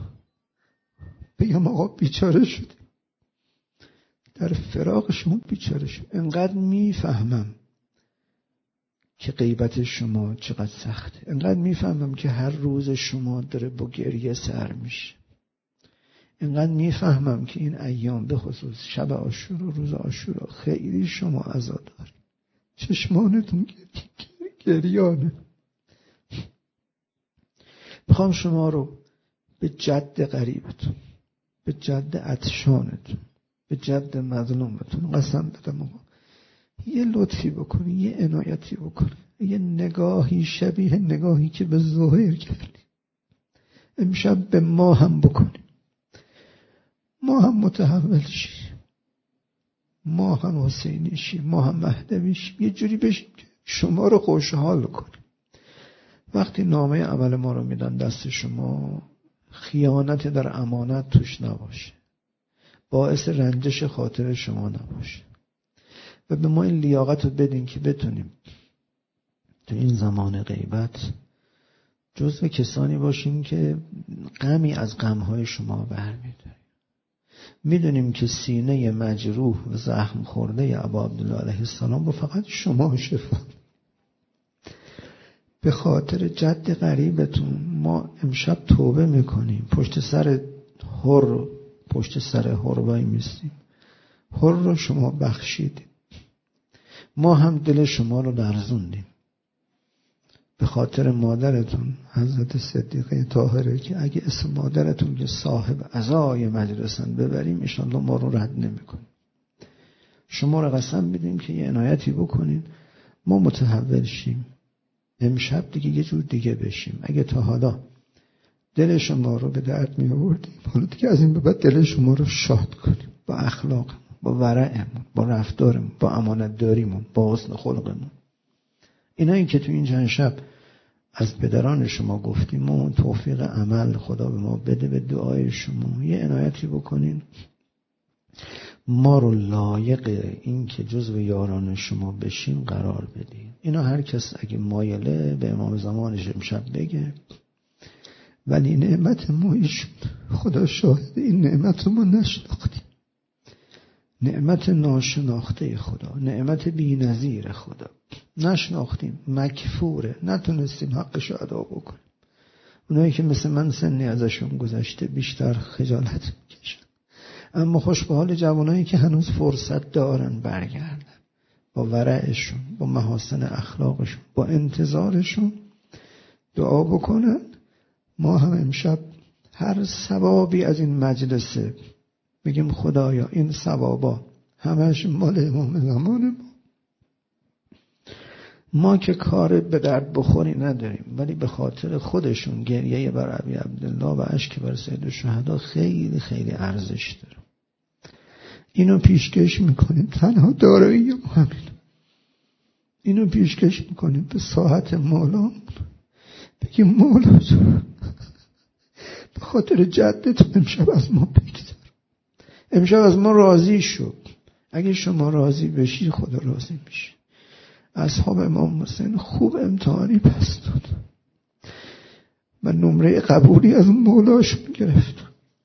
بگم آقا بیچاره شدیم، در فراق شما بیچاره شدیم. انقدر میفهمم که غیبت شما چقدر سخته، انقدر میفهمم که هر روز شما داره با گریه سر میشه، انقدر میفهمم که این ایام به خصوص شب عاشورا و روز عاشورا خیلی شما عزا دارید، چشمانتون گریانه. میخوام شما رو به جد قریبتون، به جد عطشانتون، به جد مظلومتون قسم دادم آقا یه لطفی بکنی، یه عنایتی بکنی، یه نگاهی شبیه نگاهی که به ظاهر کردی امشب به ما هم بکنی، ما هم متحول شیم، ما هم حسینی شیم، ما هم مهدوی شیم، یه جوری بشیم که شما رو خوشحال کنیم. وقتی نامه عمل ما رو میدن دست شما، خیانت در امانت توش نباشه، باعث رنجش خاطر شما نباشه و به ما این لیاقت رو بدین که بتونیم تو این زمان غیبت جزو کسانی باشیم که غمی از غمهای شما برمی‌داریم. میدونیم که سینه مجروح و زخم خورده ابا عبدالله علیه السلام رو فقط شما شفا. به خاطر جد قریبتون ما امشب توبه میکنیم. پشت سر هر وای میستیم. هر رو شما بخشیدید، ما هم دل شما رو لرزوندیم. به خاطر مادرتون حضرت صدیقه طاهره که اگه اسم مادرتون که صاحب عزای مجلسن ببریم انشاءالله ما رو رد نمیکنیم. شما رو قسم میدیم که یه عنایتی بکنین ما متحول شیم، امشب دیگه یه جور دیگه بشیم. اگه تا حالا دل شما رو به درد می آوردیم، حالا دیگه از این به بعد دل شما رو شاد کنیم با اخلاقمون، با ورعمون، با رفتارمون، با امانت داریمون، با حسن خلقمون. اینایی که تو این چند شب از پدران شما گفتیم و توفیق عمل خدا به ما بده. به دعای شما یه عنایتی بکنین ما رو لایق این که جزو یاران شما بشیم قرار بدین. اینا هر کس اگه مایله به امام زمانش امشب بگه. ولی نعمت ما ایشون، خدا شاهد این نعمت رو ما نشناختیم. نعمت ناشناخته خدا، نعمت بی نظیر خدا نشناختیم، مکفوره، نتونستیم حقش رو ادا بکنیم. اونایی که مثل من سنی ازشون گذشته بیشتر خجالت میکشن، اما خوش به حال جوانایی که هنوز فرصت دارن برگردن با ورعشون، با محاسن اخلاقشون، با انتظارشون دعا بکنن. ما هم امشب هر ثوابی از این مجلسه بگیم خدایا این ثوابا همش مال امام زمان ما که کار به درد بخوری نداریم، ولی به خاطر خودشون گریه بر ابی عبدالله و اشک بر سید الشهدا خیلی خیلی ارزش داره. اینو پیشکش میکنیم، تنها دارایی ما همین. اینو پیشکش میکنیم به ساحت مولا، بگیم مولا جان به خاطر جدت امشب از ما بگذار، امشب از ما راضی شد. اگه شما راضی بشی خدا راضی میشه. اصحاب امام حسین خوب امتحانی پس داد و نمره قبولی از مولاشون گرفت.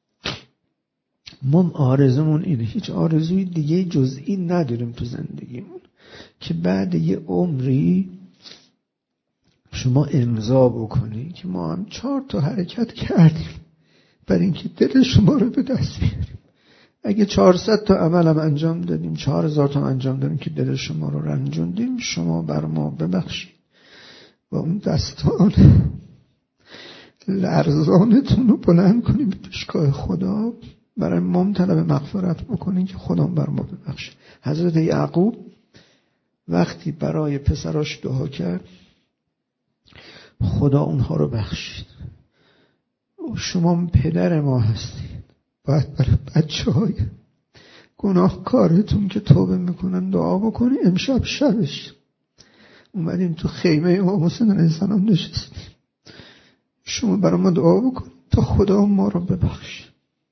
ما آرزومون اینه، هیچ آرزوی دیگه جزئی نداریم تو زندگیمون که بعد یه عمری شما امضا بکنی که ما هم 4 تا حرکت کردیم برای اینکه دل شما رو به دست بیاریم. اگه 400 تا عمل هم انجام دادیم، 4000 تا انجام دادیم که دل شما رو رنجوندیم، شما بر ما ببخشید و اون دستان لرزانتون رو بلند کنیم به پیشگاه خدا، برای ما طلب مغفرت بکنیم که خدا بر ما ببخشه. حضرت یعقوب وقتی برای پسراش دعا کرد خدا اونها رو بخشید. شما پدر ما هستید، باید برای بچه‌های گناهکارتون که توبه میکنن دعا بکنی. امشب شبش اومدیم تو خیمه امام حسین علیه السلام نشستیم، شما برای ما دعا بکنید تا خدا ما رو ببخشه.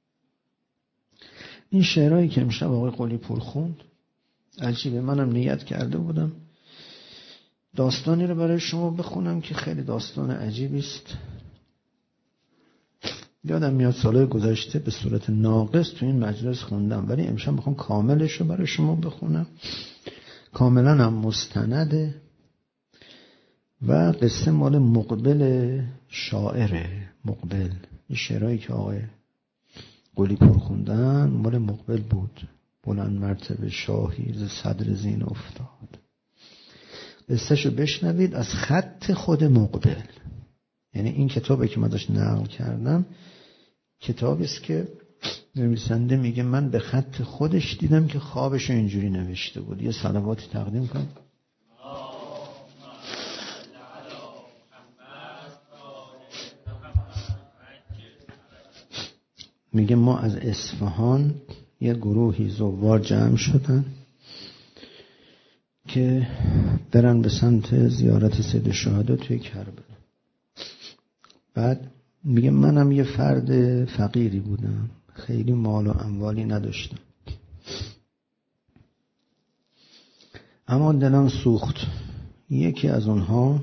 این شعرهایی که امشب آقای قلی پور خوند عجیبه. منم نیت کرده بودم داستانی رو برای شما بخونم که خیلی داستان عجیبی است. یادم میاد سالهای گذشته به صورت ناقص تو این مجلس خوندم، ولی امشب میخوام کاملش رو برای شما بخونم. کاملا هم مستنده و قصه مال مقبل شاعره. مقبل، این شعرهایی که آقای قلی پور خوندن مال مقبل بود. بلند مرتبه شاهی ز صدر زین افتاد. قصهشو بشنوید از خط خود مقبل. یعنی این کتابی که من داشت نقل کردم کتابی است که نویسنده میگه من به خط خودش دیدم که خوابشو اینجوری نوشته بود. یه صلواتی تقدیم کنم. میگه ما از اصفهان یه گروهی زوار جمع شدن که برن به سمت زیارت سید الشهدا توی کربلا. بعد میگه منم یه فرد فقیری بودم، خیلی مال و اموالی نداشتم، اما دلم سوخت. یکی از اونها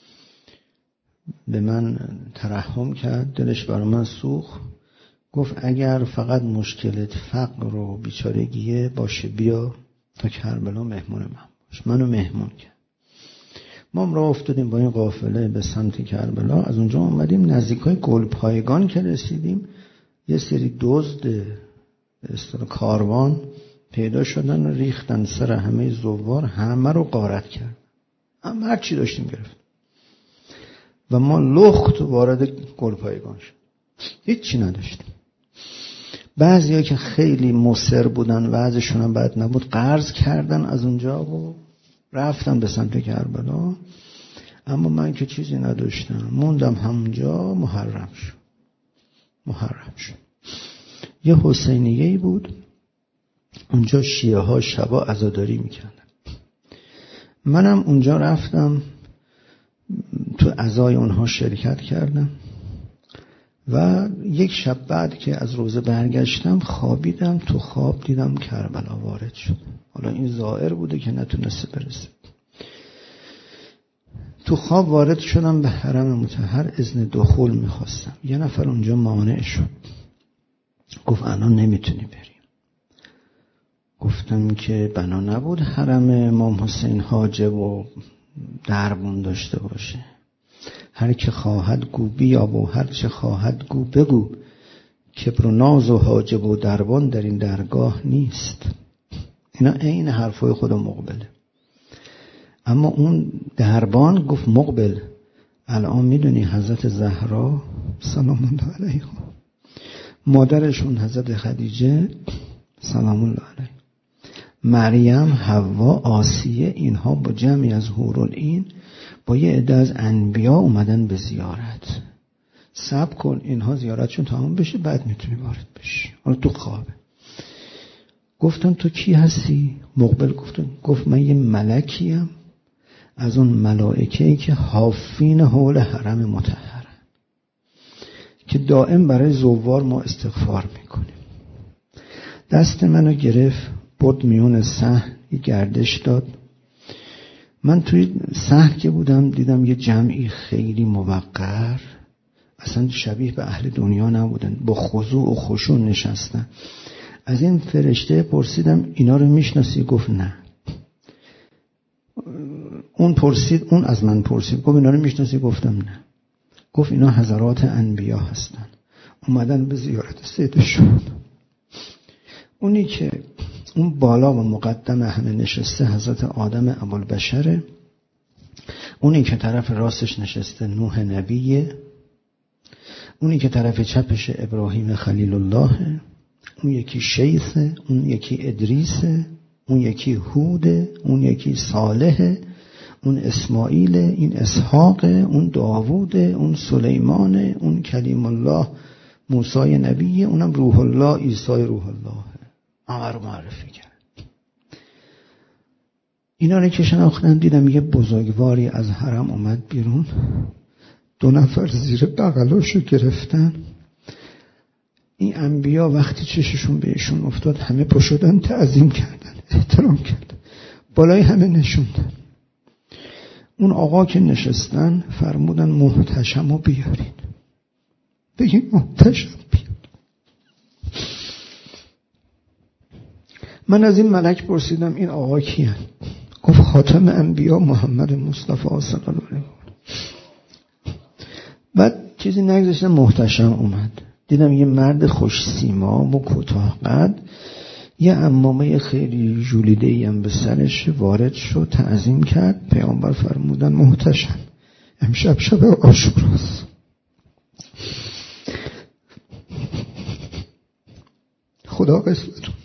به من ترحم کرد، دلش برای من سوخت، گفت اگر فقط مشکلت فقر و بیچارگیه باشه بیا تا کربلا مهمون من باش. منو مهمون کرد. ما هم راه افتادیم با این قافله به سمت کربلا. از اونجا اومدیم نزدیکای گلپایگان که رسیدیم، یه سری دزد کاروان پیدا شدن و ریختن سر همه زوار، همه رو غارت کرد، هم هر چی داشتیم گرفت و ما لخت وارد گلپایگان شد، هیچ چی نداشتیم. بعضیا که خیلی مصر بودن وضعشون هم بد نبود، قرض کردن از اونجا و رفتن به سمت کربلا. اما من که چیزی نداشتم، موندم همونجا. محرم شد. یه حسینیه‌ای بود اونجا، شیعه ها شبا عزاداری میکردن. منم اونجا رفتم تو عزای اونها شرکت کردم و یک شب بعد که از روزه برگشتم خوابیدم. تو خواب دیدم کربلا وارد شد. حالا این ظاهر بوده که نتونسته برسه. تو خواب وارد شدم به حرم مطهر، اذن دخول میخواستم. یه نفر اونجا مانع شد، گفت الان نمیتونی بریم. گفتم که بنا نبود حرم امام حسین حاجب و دربون داشته باشه. هر که خواهد گو بیاب و هر چه خواهد گو بگو، کبر و ناز و حاجب و دربان در این درگاه نیست. اینا عین حرفای خود مقبله. اما اون دربان گفت مقبل، الان میدونی حضرت زهرا سلام الله علیها، مادرشون حضرت خدیجه سلام الله علیها، مریم، حوا، آسیه، اینها با جمعی از حورالعین با یه عده از انبیا اومدن به زیارت. صبر کن اینها زیارتشون تمام بشه بعد میتونی وارد بشی. حالا تو خوابه. گفتم تو کی هستی؟ مقبل گفت من یه ملکیم از اون ملائکه‌ای که حافین حول حرم مطهرن، که دائم برای زوار ما استغفار میکنیم. دست منو گرفت برد میون صحن، یه گردش داد. من توی صحن که بودم دیدم یه جمعی خیلی موقر، اصلا شبیه به اهل دنیا نبودن، با خضوع و خشوع نشستن. از این فرشته پرسیدم اینا رو میشناسی؟ گفت نه. اون از من پرسید، گفت اینا رو میشناسی؟ گفتم نه. گفت اینا حضرات انبیا هستن، اومدن به زیارت سیدشون. اونی که اون بالا و مقدم همه نشسته حضرت آدم ابوالبشره. اونی که طرف راستش نشسته نوح نبیه. اونی که طرف چپش ابراهیم خلیل الله. اون یکی شیثه، اون یکی ادریسه، اون یکی هوده، اون یکی صالحه، اون اسماعیل، این اسحاق، اون داوود، اون سلیمان، اون کلیم الله موسی نبیه، اونم روح الله عیسی روح الله. همه رو معرفی کرد. اینا رو که شناختم دیدم یه بزرگواری از حرم اومد بیرون، 2 نفر زیر بغلاشو گرفتن. این انبیا وقتی چششون بهشون افتاد همه پا شدن تعظیم کردن، احترام کردن، بالای همه نشوندن. اون آقا که نشستن فرمودن محتشمو بیارید. بگیم محتشم بیار. من از این ملک پرسیدم این آقا کیه؟ گفت خاتم انبیا محمد مصطفی صلی الله علیه و بعد چیزی نگذاشتم محتشم اومد. دیدم یه مرد خوش سیما و کوتاه قد، یه عمامه خیلی ژولیده‌ای هم به سرش، وارد شد تعظیم کرد. پیامبر فرمودن محتشم امشب شب عاشوراست. خدا قسمتون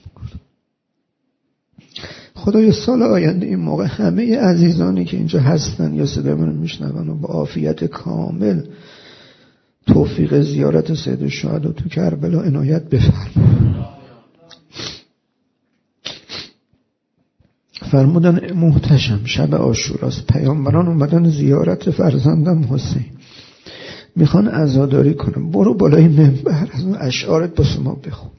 خدای سال آینده این موقع همه عزیزانی که اینجا هستن یا صدای منو میشنون و با عافیت کامل توفیق زیارت سید الشهدا تو کربلا عنایت بفرمایید. فرمودن محتشم شب عاشوراست، پیامبران اومدن زیارت فرزندم حسین، میخوان عزاداری کنم، برو بالای منبر از اون اشعارت با ما بخون.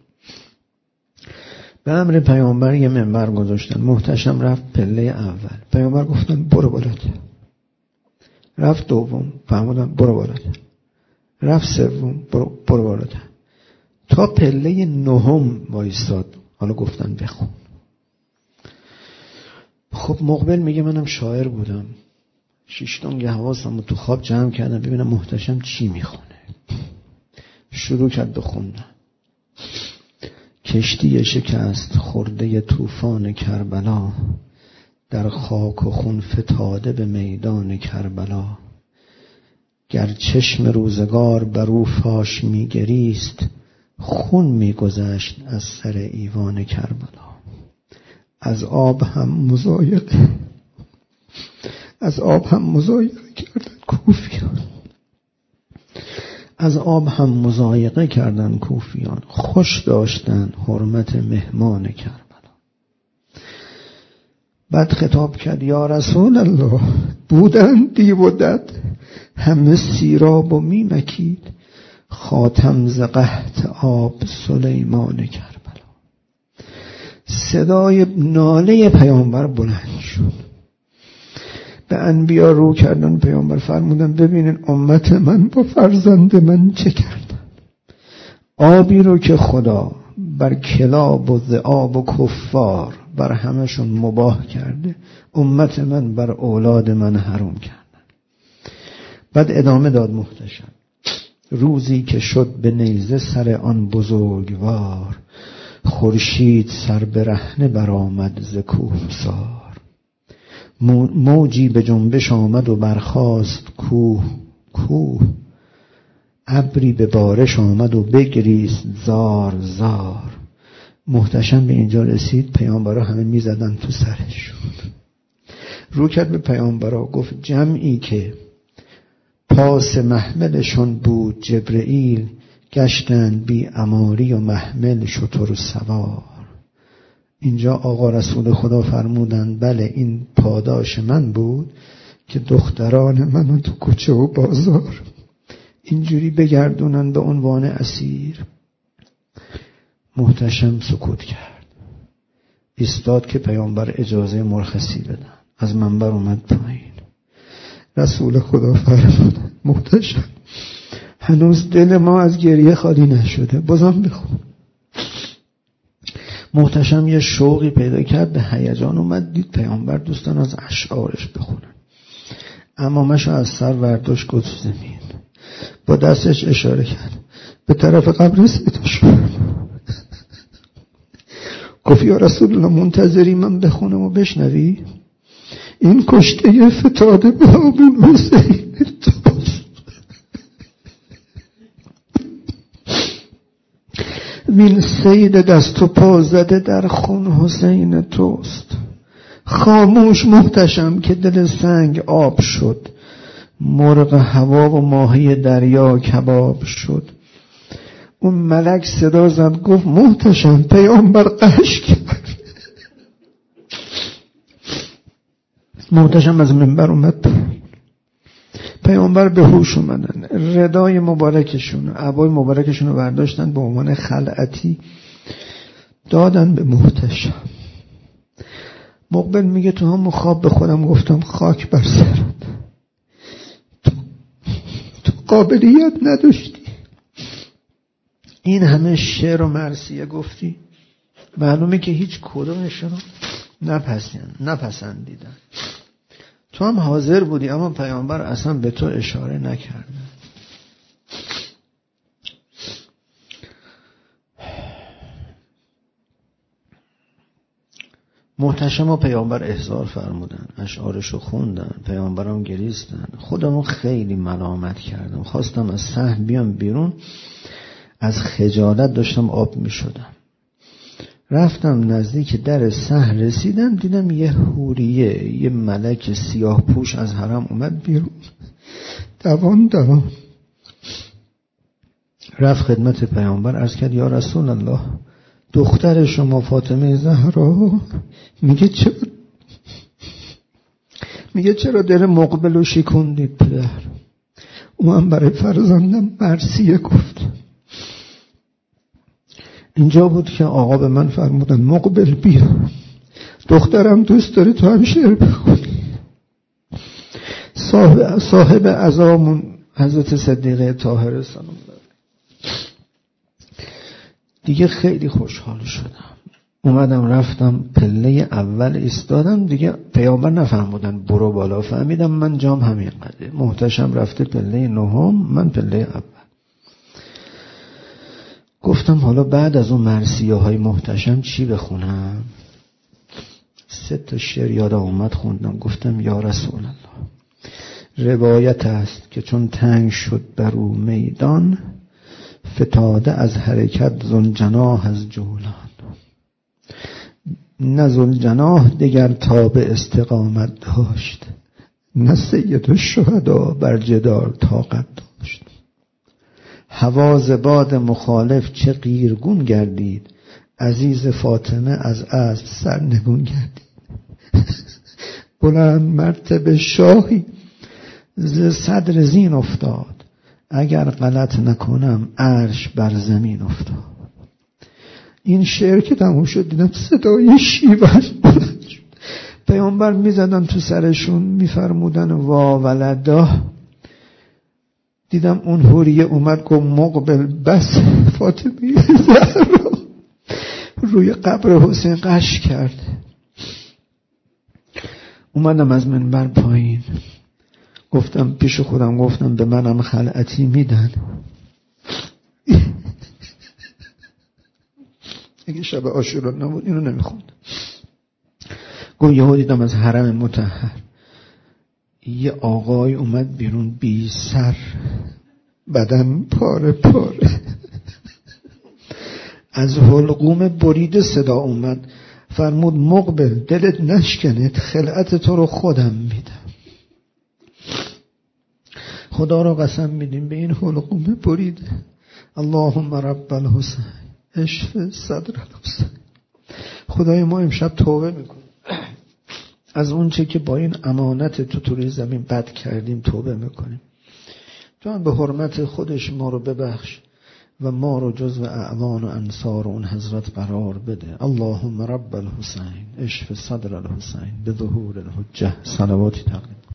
به امر پیامبر یه منبر گذاشتن. محتشم رفت پله اول، پیامبر گفتن برو بالاتر. رفت دوم، فرمودن برو بالاتر. رفت سوم، برو بالاتر. تا پله 9 وایستاد. حالا گفتن بخون. خب مقبل میگه منم شاعر بودم، 6 حواسم تو خواب جمع کردم ببینم محتشم چی میخونه. شروع کرد به خوندن. کشتی شکست خورده طوفان کربلا، در خاک و خون فتاده به میدان کربلا. گر چشم روزگار بر او فاش میگریست، خون میگذشت از سر ایوان کربلا. از آب هم مضایقه کردن کوفیان، از آب هم مضایقه کردن کوفیان، خوش داشتن حرمت مهمان کربلا. بعد خطاب کرد یا رسول الله، بودن دیو و دد همه سیراب و میمکید، خاتم ز قحط آب سلیمان کربلا. صدای ناله پیامبر بلند شد. به انبیا رو کردن. پیامبر فرمودن ببینین امت من با فرزند من چه کردن. آبی رو که خدا بر کلاب و ذئاب و کفار بر همشون مباح کرده، امت من بر اولاد من حرام کردن. بعد ادامه داد محتشم. روزی که شد به نیزه سر آن بزرگوار، خورشید سر برهنه برآمد ز کوهسار. موجی به جنبش آمد و برخاست کوه، ابری به بارش آمد و بگریست زار زار. محتشم به اینجا رسید، پیامبرا همه میزدن تو سرش. رو کرد به پیامبرا گفت جمعی که پاس محملشون بود جبرئیل، گشتند بی اماری و محمل شتر سوار. اینجا آقا رسول خدا فرمودند بله این پاداش من بود که دختران منو تو کوچه و بازار اینجوری بگردونن به عنوان اسیر. محتشم سکوت کرد، ایستاد که پیامبر اجازه مرخصی بدن. از منبر اومد پایین. رسول خدا فرمود محتشم هنوز دل ما از گریه خالی نشده، بازم بخون. محتشم یه شوقی پیدا کرد، به هیجان اومد، دید پیامبر دوستان از اشعارش بخونن. عمامشو از سر ورداشت گفت زمین، با دستش اشاره کرد به طرف قبر سیدش. گفت یا رسول الله منتظری من بخونم و بشنوی؟ این کشته فتاده به ابو حسین توست، وین سید دست و پا زده در خون حسین توست. خاموش محتشم که دل سنگ آب شد، مرغ هوا و ماهی دریا کباب شد. اون ملک صدا زد گفت محتشم پیامبر قش کرد. محتشم از منبر اومد، پیامبر به هوش اومدن، ردای مبارکشون عبای مبارکشون رو برداشتن به عنوان خلعتی دادن به محتشم. مقبل میگه تو هم خواب به خودم گفتم خاک بر سرت، تو قابلیت نداشتی، این همه شعر و مرثیه گفتی، معلومه که هیچ کدومشون رو نپسندیدن. تو هم حاضر بودی اما پیامبر اصلا به تو اشاره نکرده. محتشم و پیامبر احضار فرمودن، اشعارشو خوندن، پیامبرم گریستن. خودمو خیلی ملامت کردم، خواستم از صحن بیام بیرون، از خجالت داشتم آب می شدم. رفتم نزدیک در صحن رسیدم، دیدم یه حوریه، یه ملک سیاه پوش از حرم اومد بیرون، دوان رفت خدمت پیامبر، عرض کرد یا رسول الله دختر شما فاطمه زهرا میگه چرا دل مقبل و شکوندید پدر؟ اون برای فرزندم مرثیه گفت. اینجا بود که آقا به من فرمودن مقبل بیا، دخترم دوست داره تو هم شعر بخونی. صاحب عزامون حضرت صدیقه طاهره سلام الله دیگه خیلی خوشحال شدم. اومدم رفتم پله اول ایستادم، دیگه پیامبر نفهمودن برو بالا، فهمیدم من جام همین قدره. محتشم رفته پله نهم، من پله اول. گفتم حالا بعد از اون مرثیه های محتشم چی بخونم؟ 3 شعر یادم اومد خوندم. گفتم یا رسول الله، روایت است که چون تنگ شد بر او میدان، فتاده از حرکت ذوالجناح از جولان. نه ذوالجناح دگر تاب استقامت داشت، نه سید الشهدا بر جدار طاقت داشت. هوا ز باد مخالف چه قیرگون گردید، عزیز فاطمه از اسب سرنگون گردید. بلند مرتبه شاهی ز صدر زین افتاد، اگر غلط نکنم عرش بر زمین افتاد. این شعر که تموم شد دیدم صدای شیون پیامبر میزدن تو سرشون، میفرمودن وا ولدا. دیدم اون حوریه اومد گفت مقبل بس فاطمه زهرا، روی قبر حسین قش کرد. اومدم از منبر پایین، گفتم پیش خودم، گفتم به منم خلعتی میدن؟ اگه شب عاشورا نبود اینو نمیخوند. گفت یهو دیدم از حرم مطهر یه آقای اومد بیرون بی سر، بدن پاره پاره، از حلقوم بریده صدا اومد، فرمود مقبل دلت نشکنه، خلعت تو رو خودم میدم. خدا رو قسم میدیم به این حلقوم بریده. اللهم رب الحسین اشف صدر الحسین. خدای ما امشب توبه میکنیم از اون چه که با این امانت تو روی زمین بد کردیم، توبه میکنیم. تو هم به حرمت خودش ما رو ببخش و ما رو جزو اعوان و انصار اون حضرت قرار بده. اللهم رب الحسین اشف صدر الحسین به ظهور الحجه. صلواتی تقدیم.